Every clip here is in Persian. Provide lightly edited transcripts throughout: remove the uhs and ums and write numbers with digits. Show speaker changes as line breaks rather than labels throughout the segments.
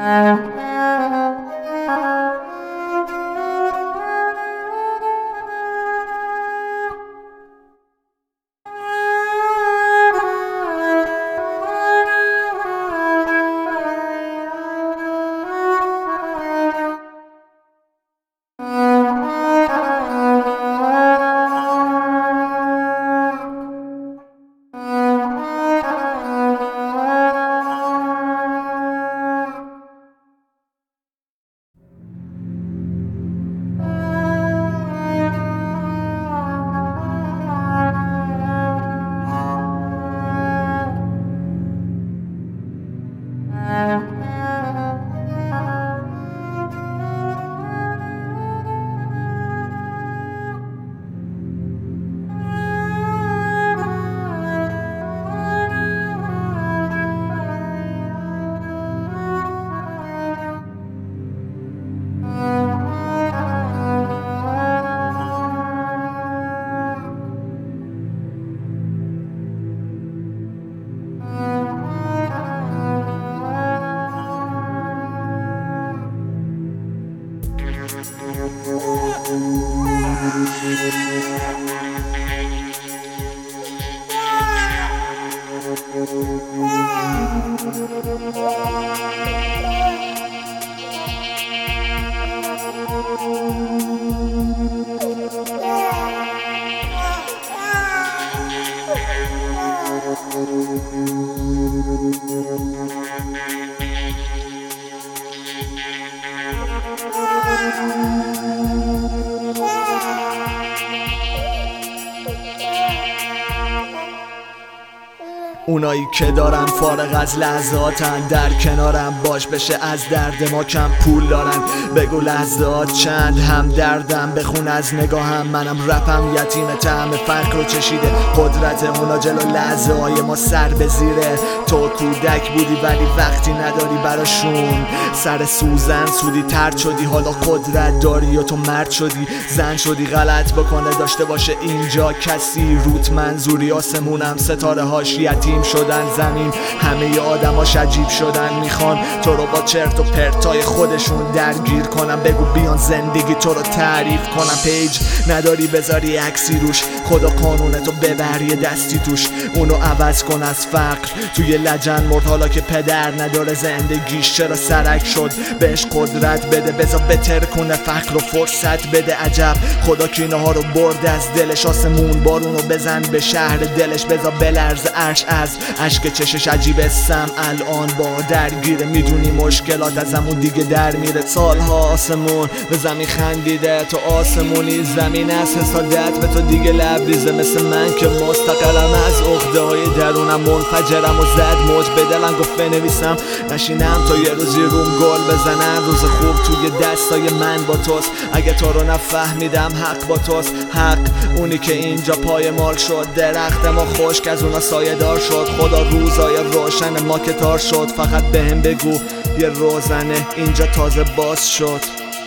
اونایی که دارن فارغ از لحظاتن، در کنارم باش بشه از درد ما کم. پول دارن بگو لحظات چند، هم دردم بخون از نگاهم. منم رپم یتیم طعم فقر رو چشیده، قدرت اونا جلو لحظه های ما سر به زیره. تو کودک بودی ولی وقتی نداری براشون، سر سوزن سودی ترد شدی. حالا قدرت داری و تو مرد شدی، زن شدی غلط بکنه داشته باشه اینجا کسی. روت منظوری آسمونم، ستاره هاش یتیم شدن زمین. همه آدماش عجیب شدن، میخوان تو رو با چرت و پرتای خودشون درگیر کنم. بگو بیان زندگی تو رو تعریف کنم. پیج نداری بذاری عکسی روش، خدا قانونتو ببر یه دستی توش. اونو عوض کن از فقر، توی لجن مرد حالا که پدر نداره زندگیش چرا سرک شد. بهش قدرت بده بذار بتر کنه فقر و فرصت بده. عجب خدا کینه ها رو برد از دلش، آسمون بارونو بزن به شهر دلش. بذار بلرز عرش از عشق چشش، عجیب سم الان با درگیره. میدونی مشکلات ازمون دیگه در میره. سالها آسمون به زمین خندیده، تو آسمونی زمین از حسادت به تو دیگه لبریزه. مثل من که مستقلم از عقده های درونم، منفجرم و زد موج به دلم گفت بنویسم نشینم تا یه روزی روم گل بزنن. روز خوب توی دستای من با توست، اگه تو رو نفهمیدم حق با توست. حق اونی که اینجا پای مال شد، درخت ما خشک از اونا سایه دار شد. خدا روزای روشن ما که تار شد، فقط بهم بگو یه روزنه اینجا تازه باز شد.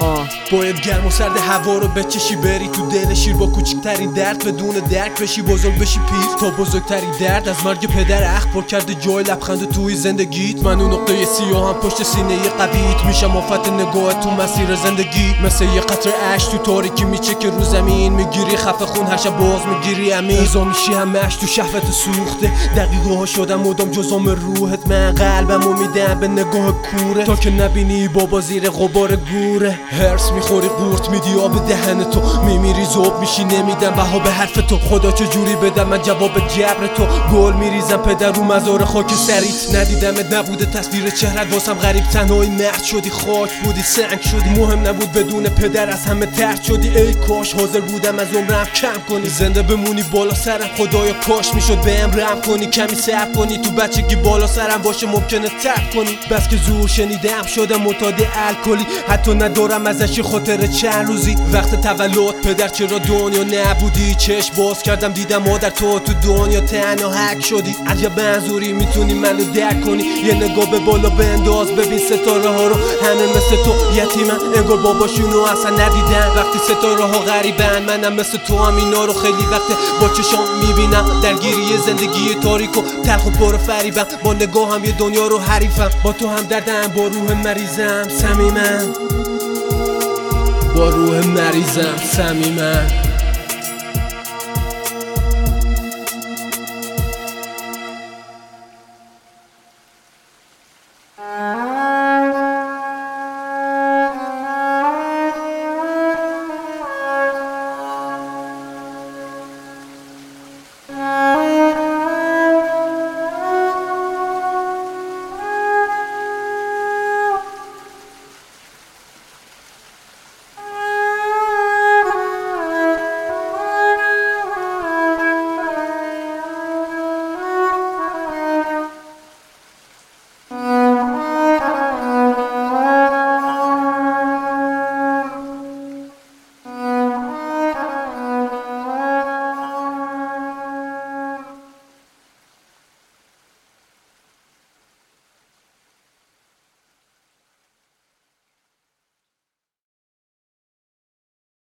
باید گرم و سرد هوا رو بچشی، بری تو دل شیر با کوچکترین درد بدون درک بشی بزرگ بشی پیر. تا بزرگترین درد از مرگ پدر اخ پر کرده جای لبخند توی زندگیت. من اون نقطه سیاه هم پشت سینه قویت، میشم آفت نگاه تو مسیر زندگی. مثل یه قطره اشک تو تاریکی میچکه رو زمین، میگیری خفه خون هر شب باز میگیری امین. ازا میشی همش تو شهوت سوخته، دقیقه ها شدم مدام جزام روحت. من قلبمو میدم به نگاه کوره، تا که نبینی بابا زیر غبار گوره. هرس میخوری قورت میدی آب دهن تو، میمیری ذوب میشی نمیدم بها به حرف تو. خدا چجوری بدم من جواب جبر تو، گل میریزم پدر رو مزار خاک سریت. ندیدمت نبوده تصویر چهرت واسم غریب، تنهایی مرد شدی خاک بودی سنگ شدی. مهم نبود بدون پدر از همه ترد شدی. ای کاش حاضر بودم از عمرم کم کنی، زنده بمونی بالا سرم. خدایا کاش میشد بهم رحم کنی، کمی صبر کنی. تو بچگی بالا سرم باشه ممکنه ترک کنی. بس که زور شنیدم شدم معتاد الکلی، حتی ندارم دارم ازش خاطر چند روزی. وقت تولد پدر چرا دنیا نبودی؟ چشم باز کردم دیدم مادر تو دنیا تنها حک شدی. از یه منظوری میتونی منو درک کنی، یه نگاه به بالا بنداز ببین ستاره ها رو، همه مثل تو یتیمن انگار باباشونو اصلا ندیدن. وقتی ستاره ها غریبن منم مثل تو هم اینا رو خیلی وقت با چشام میبینم. درگیری زندگی تاریک و تلخ و پر فریبم، با نگاه هم یه دنیا رو حریفم. با تو هم دردم با روح مریضم صمیمم، با روح مریضم صمیمم.